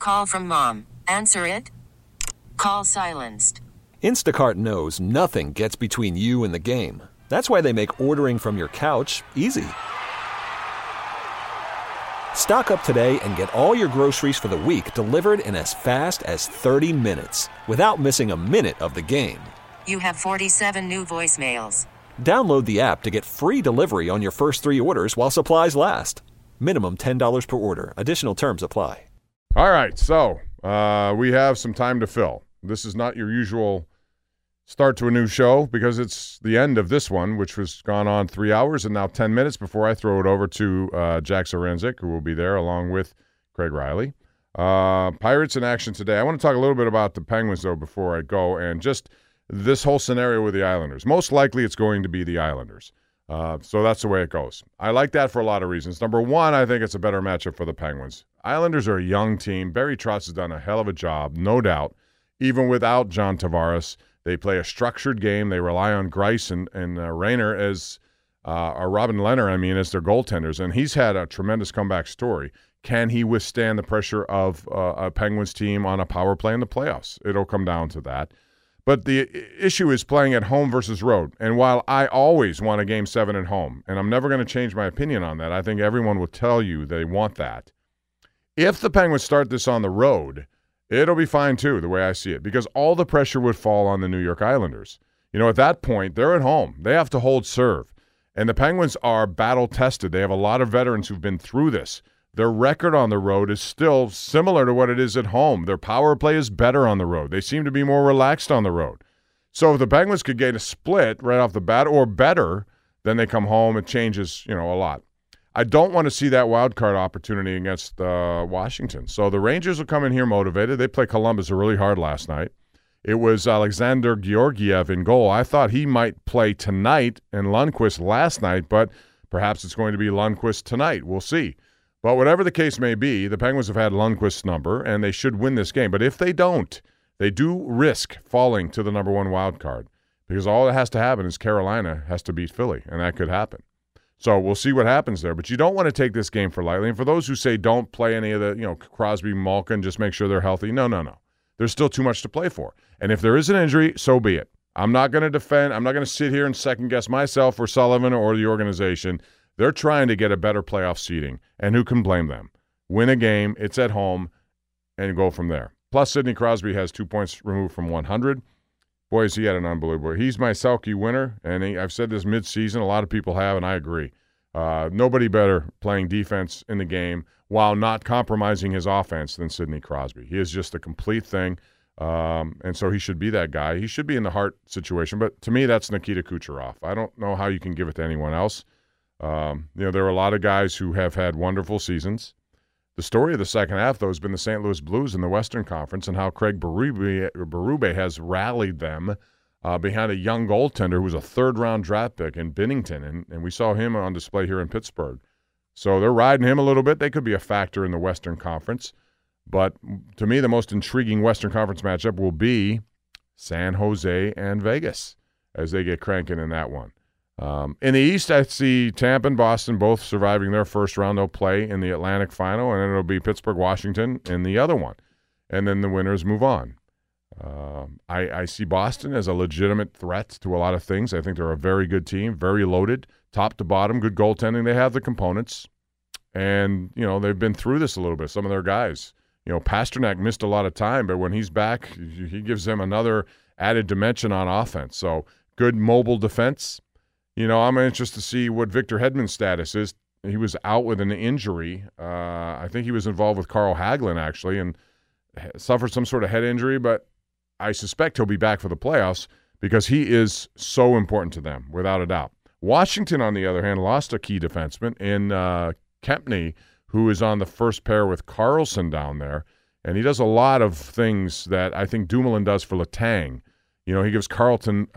Call from mom. Answer it. Call silenced. Instacart knows nothing gets between you and the game. That's why they make ordering from your couch easy. Stock up today and get all your groceries for the week delivered in as fast as 30 minutes without missing a minute of the game. You have 47 new voicemails. Download the app to get free delivery on your first 3 orders while supplies last. Minimum $10 per order. Additional terms apply. All right, so we have some time to fill. This is not your usual start to a new show because it's the end of this one, which was gone on 3 hours and now 10 minutes before I throw it over to Jack Zarenzik, who will be there along with Craig Riley. Pirates in action today. I want to talk a little bit about the Penguins, though, before I go, and just this whole scenario with the Islanders. Most likely it's going to be the Islanders. So that's the way it goes. I like that for a lot of reasons. Number one, I think it's a better matchup for the Penguins. Islanders are a young team. Barry Trotz has done a hell of a job, no doubt. Even without John Tavares, they play a structured game. They rely on Greiss and Rayner as or Robin Lehner, as their goaltenders, and he's had a tremendous comeback story. Can he withstand the pressure of a Penguins team on a power play in the playoffs? It'll come down to that. But the issue is playing at home versus road. And while I always want a Game 7 at home, and I'm never going to change my opinion on that, I think everyone will tell you they want that. If the Penguins start this on the road, it'll be fine too, the way I see it, because all the pressure would fall on the New York Islanders. At that point, they're at home. They have to hold serve. And the Penguins are battle-tested. They have a lot of veterans who've been through this. Their record on the road is still similar to what it is at home. Their power play is better on the road. They seem to be more relaxed on the road. So if the Penguins could get a split right off the bat or better, then they come home, it changes, a lot. I don't want to see that wild card opportunity against Washington. So the Rangers will come in here motivated. They played Columbus really hard last night. It was Alexander Georgiev in goal. I thought he might play tonight and Lundqvist last night, but perhaps it's going to be Lundqvist tonight. We'll see. But whatever the case may be, the Penguins have had Lundqvist's number, and they should win this game. But if they don't, they do risk falling to the number one wild card because all that has to happen is Carolina has to beat Philly, and that could happen. So we'll see what happens there. But you don't want to take this game for lightly. And for those who say don't play any of the, Crosby, Malkin, just make sure they're healthy. No. There's still too much to play for. And if there is an injury, so be it. I'm not going to defend. I'm not going to sit here and second-guess myself or Sullivan or the organization. They're trying to get a better playoff seeding, and who can blame them? Win a game, it's at home, and go from there. Plus, Sidney Crosby has 2 points removed from 100. Boys, he had an unbelievable. He's my Selke winner, and I've said this mid-season. A lot of people have, and I agree. Nobody better playing defense in the game while not compromising his offense than Sidney Crosby. He is just a complete thing, and so he should be that guy. He should be in the Hart situation, but to me, that's Nikita Kucherov. I don't know how you can give it to anyone else. There are a lot of guys who have had wonderful seasons. The story of the second half, though, has been the St. Louis Blues in the Western Conference and how Craig Berube has rallied them behind a young goaltender who was a third-round draft pick in Binnington, and we saw him on display here in Pittsburgh. So they're riding him a little bit. They could be a factor in the Western Conference. But to me, the most intriguing Western Conference matchup will be San Jose and Vegas as they get cranking in that one. In the East, I see Tampa and Boston both surviving their first round. They'll play in the Atlantic final, and then it'll be Pittsburgh, Washington in the other one. And then the winners move on. I see Boston as a legitimate threat to a lot of things. I think they're a very good team, very loaded, top to bottom, good goaltending. They have the components. And, they've been through this a little bit, some of their guys. Pasternak missed a lot of time, but when he's back, he gives them another added dimension on offense. So good mobile defense. I'm interested to see what Victor Hedman's status is. He was out with an injury. I think he was involved with Carl Hagelin, actually, and suffered some sort of head injury, but I suspect he'll be back for the playoffs because he is so important to them, without a doubt. Washington, on the other hand, lost a key defenseman in Kempny, who is on the first pair with Carlson down there, and he does a lot of things that I think Dumoulin does for Letang. He gives John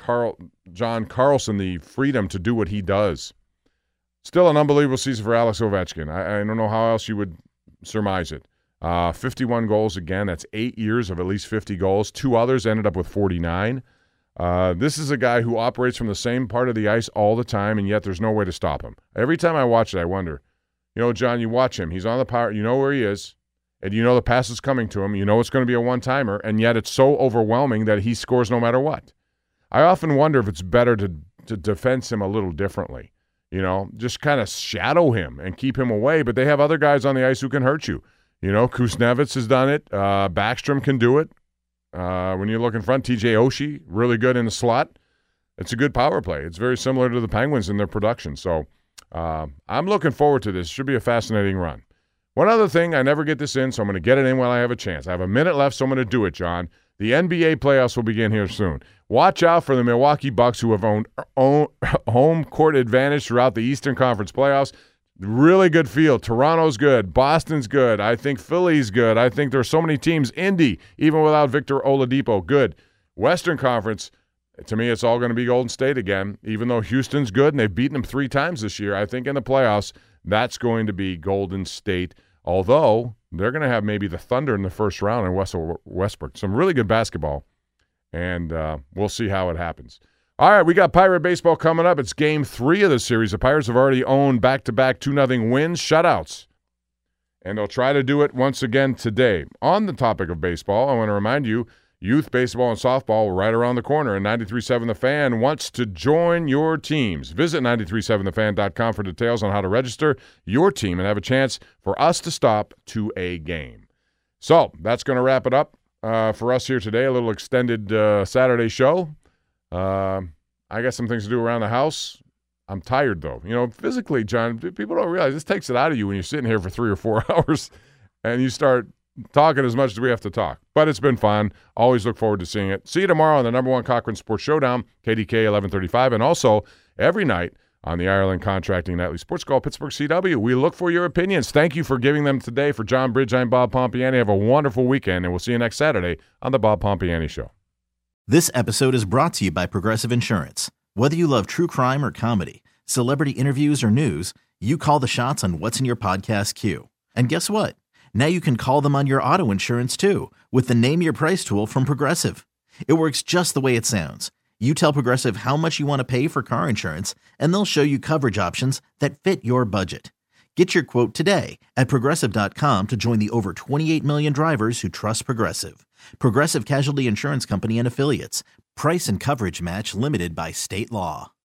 Carlson the freedom to do what he does. Still an unbelievable season for Alex Ovechkin. I don't know how else you would surmise it. 51 goals again. That's 8 years of at least 50 goals. 2 others ended up with 49. This is a guy who operates from the same part of the ice all the time, and yet there's no way to stop him. Every time I watch it, I wonder, John, you watch him. He's on the power. You know where he is. and you know the pass is coming to him, you know it's going to be a one-timer, and yet it's so overwhelming that he scores no matter what. I often wonder if it's better to defense him a little differently. Just kind of shadow him and keep him away, but they have other guys on the ice who can hurt you. Kuznevich has done it. Backstrom can do it. When you look in front, TJ Oshie, really good in the slot. It's a good power play. It's very similar to the Penguins in their production. So I'm looking forward to this. Should be a fascinating run. One other thing, I never get this in, so I'm going to get it in while I have a chance. I have a minute left, so I'm going to do it, John. The NBA playoffs will begin here soon. Watch out for the Milwaukee Bucks, who have owned home court advantage throughout the Eastern Conference playoffs. Really good field. Toronto's good. Boston's good. I think Philly's good. I think there's so many teams. Indy, even without Victor Oladipo, good. Western Conference, to me, it's all going to be Golden State again. Even though Houston's good and they've beaten them 3 times this year, I think in the playoffs, that's going to be Golden State. Although they're going to have maybe the Thunder in the first round in Westbrook. Some really good basketball, and we'll see how it happens. All right, we got Pirate Baseball coming up. It's Game 3 of the series. The Pirates have already owned back-to-back 2-0 wins, shutouts, and they'll try to do it once again today. On the topic of baseball, I want to remind you, youth baseball and softball are right around the corner, and 93.7 The Fan wants to join your teams. Visit 937thefan.com for details on how to register your team and have a chance for us to stop to a game. So that's going to wrap it up for us here today, a little extended Saturday show. I got some things to do around the house. I'm tired, though. Physically, John, people don't realize this takes it out of you when you're sitting here for 3 or 4 hours and you start talking as much as we have to talk. But it's been fun. Always look forward to seeing it. See you tomorrow on the #1 Cochrane Sports Showdown, KDK 1135, and also every night on the Ireland Contracting Nightly Sports Call, Pittsburgh CW. We look for your opinions. Thank you for giving them today. For John Bridge, I'm Bob Pompiani. Have a wonderful weekend, and we'll see you next Saturday on the Bob Pompiani Show. This episode is brought to you by Progressive Insurance. Whether you love true crime or comedy, celebrity interviews or news, you call the shots on what's in your podcast queue. And guess what? Now you can call them on your auto insurance too with the Name Your Price tool from Progressive. It works just the way it sounds. You tell Progressive how much you want to pay for car insurance, and they'll show you coverage options that fit your budget. Get your quote today at Progressive.com to join the over 28 million drivers who trust Progressive. Progressive Casualty Insurance Company and Affiliates. Price and coverage match limited by state law.